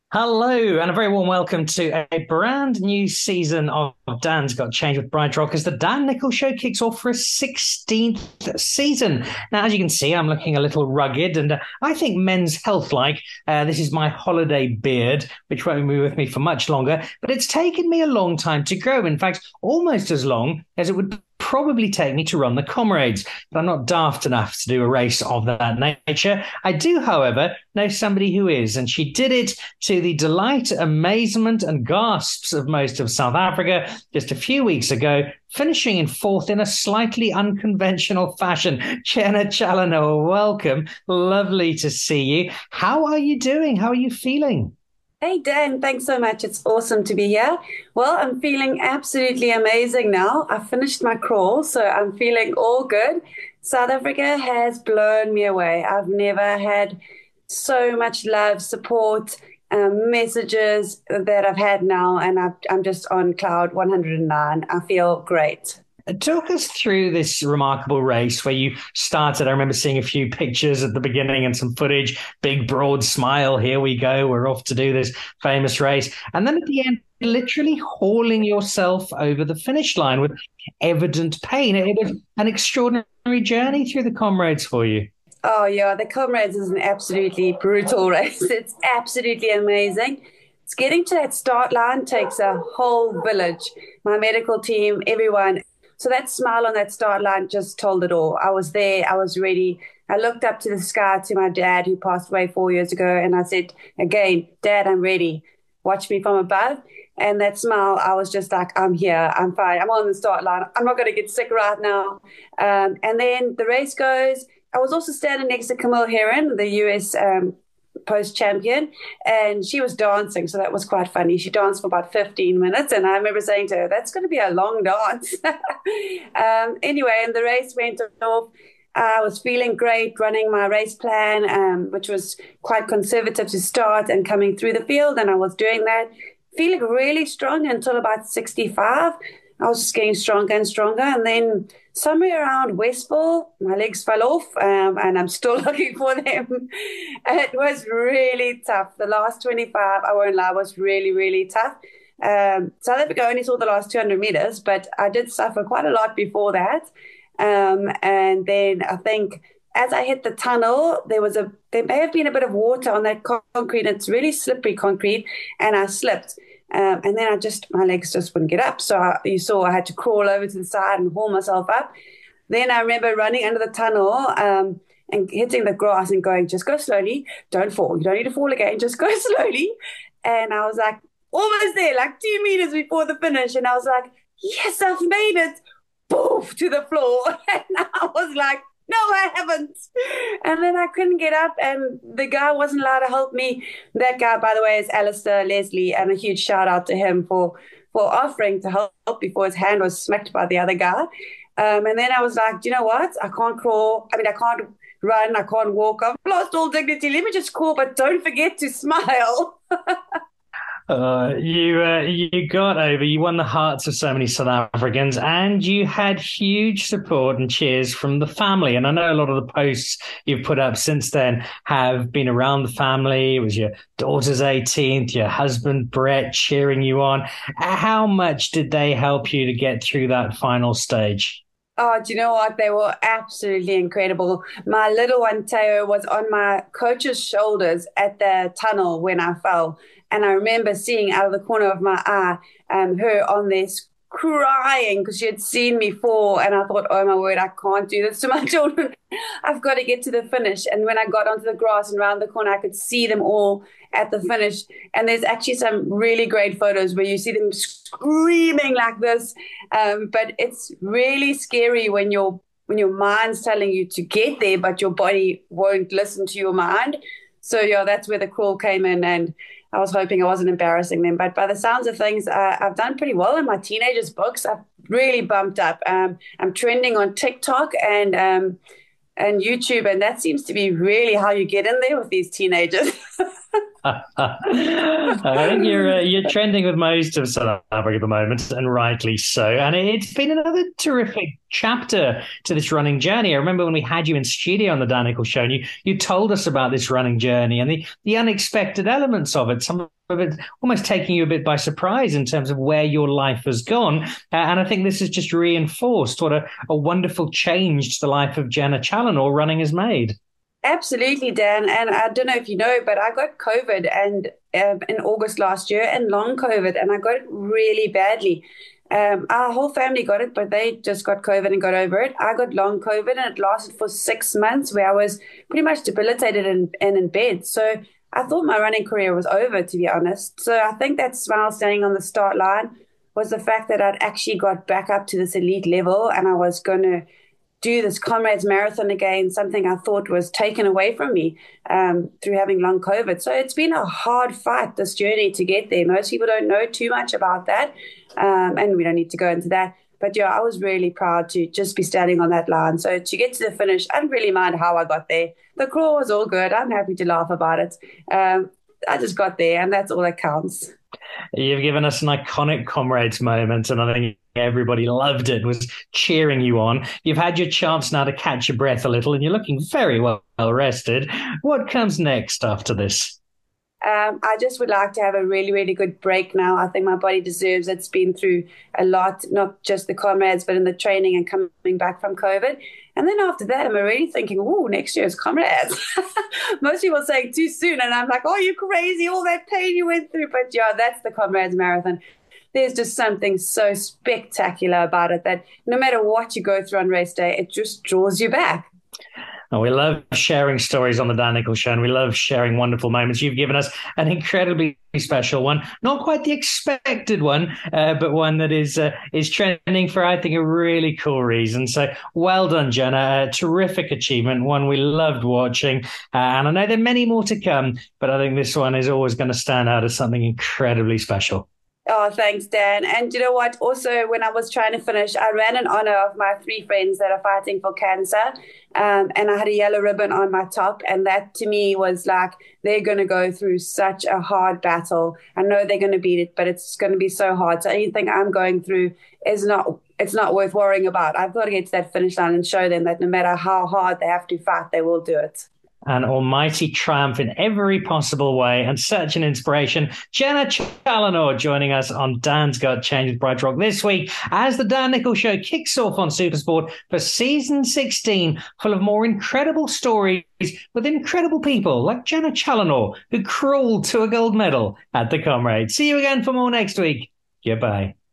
Hello, and a very warm welcome to a brand new season of Dan's Got Change with Bride Rock as the Dan Nichols Show kicks off for a 16th season. Now, as you can see, I'm looking a little rugged, and I think men's health like. This is my holiday beard, which won't be with me for much longer, but it's taken me a long time to grow. In fact, almost as long as it would probably take me to run the Comrades, but I'm not daft enough to do a race of that nature. I do, however, know somebody who is, and she did it to the delight, amazement, and gasps of most of South Africa just a few weeks ago, finishing in fourth in a slightly unconventional fashion. Jenna Challoner, welcome. Lovely to see you. How are you doing? How are you feeling? Hey Dan, thanks so much. It's awesome to be here. Well, I'm feeling absolutely amazing now. I finished my crawl, so I'm feeling all good. South Africa has blown me away. I've never had so much love, support, messages that I've had now, and I'm just on cloud 109. I feel great. Talk us through this remarkable race where you started. I remember seeing a few pictures at the beginning and some footage. Big, broad smile. Here we go. We're off to do this famous race. And then at the end, literally hauling yourself over the finish line with evident pain. It was an extraordinary journey through the Comrades for you. Oh yeah, the Comrades is an absolutely brutal race. It's absolutely amazing. It's getting to that start line takes a whole village. My medical team, everyone. So that smile on that start line just told it all. I was there, I was ready. I looked up to the sky to my dad who passed away 4 years ago, and I said, again, Dad, I'm ready. Watch me from above. And that smile, I was just like, I'm here, I'm fine, I'm on the start line. I'm not going to get sick right now. And then the race goes. I was also standing next to Camille Herron, the US post champion, and she was dancing. So that was quite funny. She danced for about 15 minutes. And I remember saying to her, that's going to be a long dance. Anyway, and the race went off. I was feeling great running my race plan, which was quite conservative to start and coming through the field. And I was doing that, feeling really strong until about 65. I was just getting stronger and stronger. And then somewhere around Westville, my legs fell off, and I'm still looking for them. It was really tough. The last 25, I won't lie, was really, really tough. South Africa only saw the last 200 meters, but I did suffer quite a lot before that. And then I think as I hit the tunnel, there may have been a bit of water on that concrete. It's really slippery concrete, and I slipped. And then my legs just wouldn't get up. So you saw I had to crawl over to the side and haul myself up. Then I remember running under the tunnel and hitting the grass and going, just go slowly. Don't fall. You don't need to fall again. Just go slowly. And I was like, almost there, like 2 meters before the finish. And I was like, yes, I've made it. Poof, to the floor. And I was like, no, I haven't. And then I couldn't get up, and the guy wasn't allowed to help me. That guy, by the way, is Alistair Leslie, and a huge shout out to him for offering to help before his hand was smacked by the other guy. And then I was like, do you know what? I can't crawl. I mean, I can't run. I can't walk. I've lost all dignity. Let me just crawl, but don't forget to smile. You got over. You won the hearts of so many South Africans, and you had huge support and cheers from the family. And I know a lot of the posts you've put up since then have been around the family. It was your daughter's 18th, your husband Brett cheering you on. How much did they help you to get through that final stage? Oh, do you know what? They were absolutely incredible. My little one, Teo, was on my coach's shoulders at the tunnel when I fell. And I remember seeing out of the corner of my eye her on this crying because she had seen me fall. And I thought, oh my word, I can't do this to my children. I've got to get to the finish. And when I got onto the grass and around the corner, I could see them all at the finish. And there's actually some really great photos where you see them screaming like this. But it's really scary when your mind's telling you to get there, but your body won't listen to your mind. So yeah, that's where the crawl came in, and I was hoping I wasn't embarrassing them. But by the sounds of things, I've done pretty well in my teenagers' books. I've really bumped up. I'm trending on TikTok and YouTube, and that seems to be really how you get in there with these teenagers. I think you're trending with most of South Africa at the moment, and rightly so. And it's been another terrific chapter to this running journey. I remember when we had you in studio on the Dan Nichols Show, and you told us about this running journey and the unexpected elements of it. Some of a bit, almost taking you a bit by surprise in terms of where your life has gone. And I think this has just reinforced what a wonderful change to the life of Jenna Challenor running has made. Absolutely, Dan. And I don't know if you know, but I got COVID and in August last year, and long COVID, and I got it really badly. Our whole family got it, but they just got COVID and got over it. I got long COVID, and it lasted for 6 months, where I was pretty much debilitated and in bed. So I thought my running career was over, to be honest. So I think that smile standing on the start line was the fact that I'd actually got back up to this elite level, and I was going to do this Comrades Marathon again, something I thought was taken away from me through having long COVID. So it's been a hard fight, this journey to get there. Most people don't know too much about that, and we don't need to go into that. But yeah, I was really proud to just be standing on that line. So to get to the finish, I didn't really mind how I got there. The crawl was all good. I'm happy to laugh about it. I just got there, and that's all that counts. You've given us an iconic Comrades moment, and I think everybody loved it, was cheering you on. You've had your chance now to catch your breath a little, and you're looking very well rested. What comes next after this? I just would like to have a really, really good break now. I think my body deserves it. It's been through a lot, not just the Comrades, but in the training and coming back from COVID. And then after that, I'm already thinking, oh, next year's Comrades. Most people say too soon. And I'm like, oh, you crazy, all that pain you went through. But yeah, that's the Comrades Marathon. There's just something so spectacular about it that no matter what you go through on race day, it just draws you back. Oh, we love sharing stories on the Dan Nicholl Show, and we love sharing wonderful moments. You've given us an incredibly special one, not quite the expected one, but one that is trending for, I think, a really cool reason. So well done, Jenna. A terrific achievement, one we loved watching. And I know there are many more to come, but I think this one is always going to stand out as something incredibly special. Oh, thanks, Dan. And you know what? Also, when I was trying to finish, I ran in honor of my 3 friends that are fighting for cancer. And I had a yellow ribbon on my top. And that to me was like, they're going to go through such a hard battle. I know they're going to beat it, but it's going to be so hard. So anything I'm going through it's not worth worrying about. I've got to get to that finish line and show them that no matter how hard they have to fight, they will do it. An almighty triumph in every possible way, and such an inspiration. Jenna Challenor joining us on Dan's Got Change with BrightRock this week as the Dan Nicholl Show kicks off on Supersport for season 16, full of more incredible stories with incredible people like Jenna Challenor, who crawled to a gold medal at the Comrades. See you again for more next week. Goodbye.